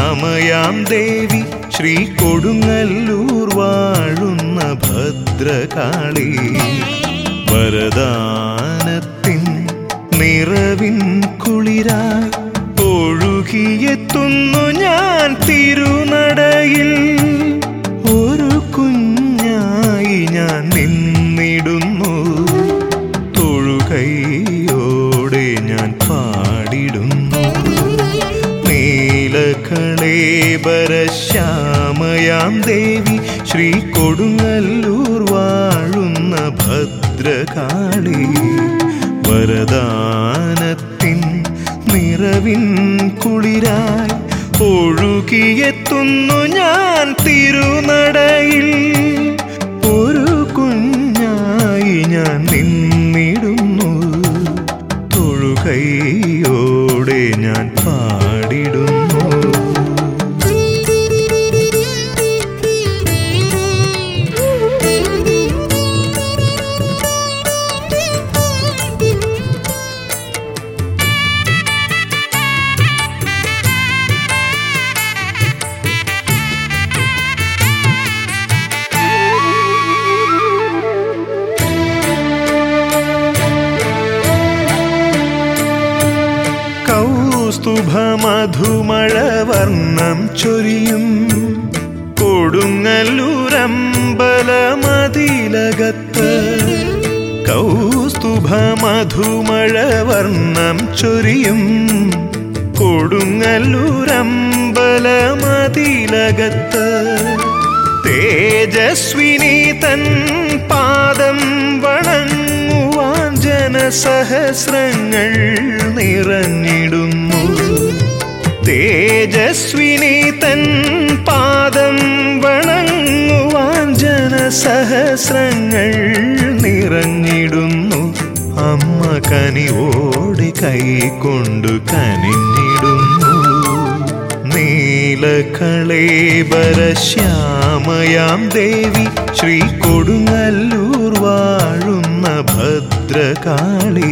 ശ്യാമയാം ദേവി ശ്രീ കൊടുങ്ങല്ലൂർ വാഴുന്ന ഭദ്രകാളി വരദാനത്തിൻ നിറവിൻ കുളിരായി ഒഴുകിയെത്തുന്നു ഞാൻ തിരുനടയിൽ. ഒരു കുഞ്ഞായി ഞാൻ നിന്നിടുന്നു, തൊഴുകൈയോടെ ഞാൻ പാടിടുന്നു. നീലകളേബര ശ്യാമയാം ദേവി ശ്രീ കൊടുങ്ങല്ലൂർ വാഴുന്ന ഭദ്രകാളി വരദാനത്തിൻ നിറവിൻ കുളിരായി ഒഴുകിയെത്തുന്നു ഞാൻ തിരുനടയിൽ. ഒരു കുഞ്ഞായി ഞാൻ നിന്നിടുന്നു, തൊഴുകൈയോടെ ഞാൻ പാടിടുന്നു. കൗസ്തുഭമധുമഴവർണ്ണം ചൊരിയും കൊടുങ്ങല്ലൂരമ്പലമതിലകത്ത്. കൗസ്തുഭമധുമഴവർണ്ണം ചൊരിയും കൊടുങ്ങല്ലൂരമ്പലമതിലകത്ത്. തേജസ്വിനി തൻ പാദം വണങ്ങുവാൻ ജനസഹസ്രങ്ങൾ നിറഞ്ഞിടുന്നു. തേജസ്വിനി തൻ പാദം വണങ്ങുവാൻ ജനസഹസ്രങ്ങൾ നിറഞ്ഞിടുന്നു. അമ്മ കനിവോടെ കൈകൊണ്ടു കനിഞ്ഞിടുന്നു. നീലകളേബര ശ്യാമയാം ദേവി ശ്രീ കൊടുങ്ങല്ലൂർ വാഴുന്ന ഭദ്രകാളി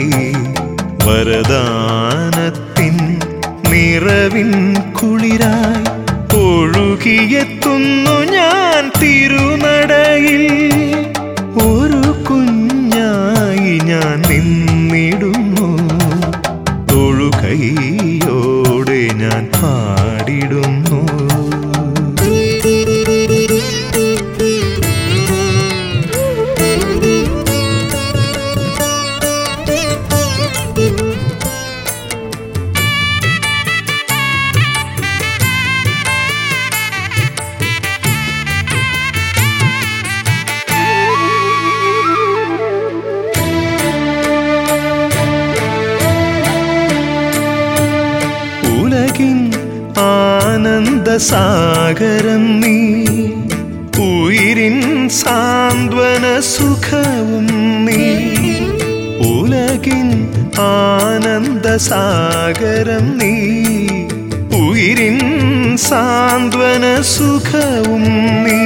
വരദാനത്തിൻ നിറവിൻ കുളിരായി ഒഴുകിയെത്തുന്നു ഞാൻ തിരുനടയിൽ. ഒരു കുഞ്ഞായി ഞാൻ നിന്നിടുന്നു, തൊഴുകൈയോടെ ഞാൻ പാടിടുന്നു. ഉലകിൻ ആനന്ദസാഗരം നീ, ഉയിരിൻ സാന്ത്വന സുഖവും നീ. ഉലകിൻ ആനന്ദസാഗരം നീ, ഉയിരിൻ സാന്ത്വന സുഖവും നീ.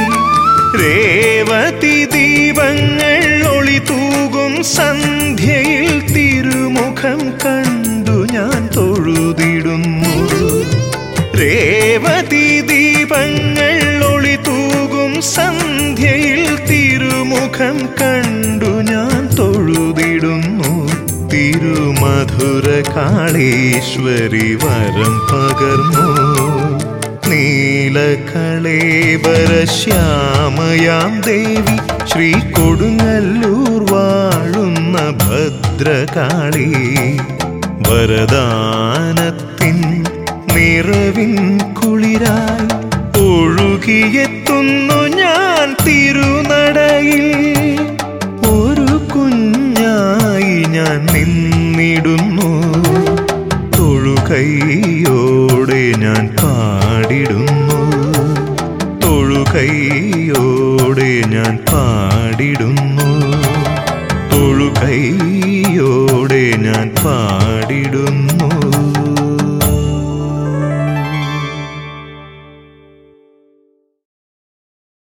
രേവതി ദീപങ്ങൾ ഒളി തൂകും സന്ധ്യയിൽ തിരുമുഖം കണ്ടു ഞാൻ തൊഴുതിടുന്നു. രേവതി ദീപങ്ങൾ ഒളി തൂകും സന്ധ്യയിൽ തിരുമുഖം കണ്ടു ഞാൻ തൊഴുതിടുന്നു. തിരുമധുര കാളേശ്വരി വരം പകർന്നു. നീലകളേബര ശ്യാമയാം ദേവി ശ്രീ കൊടുങ്ങല്ലൂർ വാഴുന്ന ഭദ്രകാളി വരദാനത്തിൻ നിറവിൻ കുളിരായി ഒഴുകിയെത്തുന്നു ഞാൻ തിരുനടയിൽ. ഒരു കുഞ്ഞായി ഞാൻ നിന്നിടുന്നു, തൊഴുകൈയോടെ ഞാൻ പാടിടുന്നു. തൊഴുകൈയോടെ ഞാൻ പാടിടുന്നു. തൊഴുകൈയോടെ ഞാൻ പാടിടുന്നു.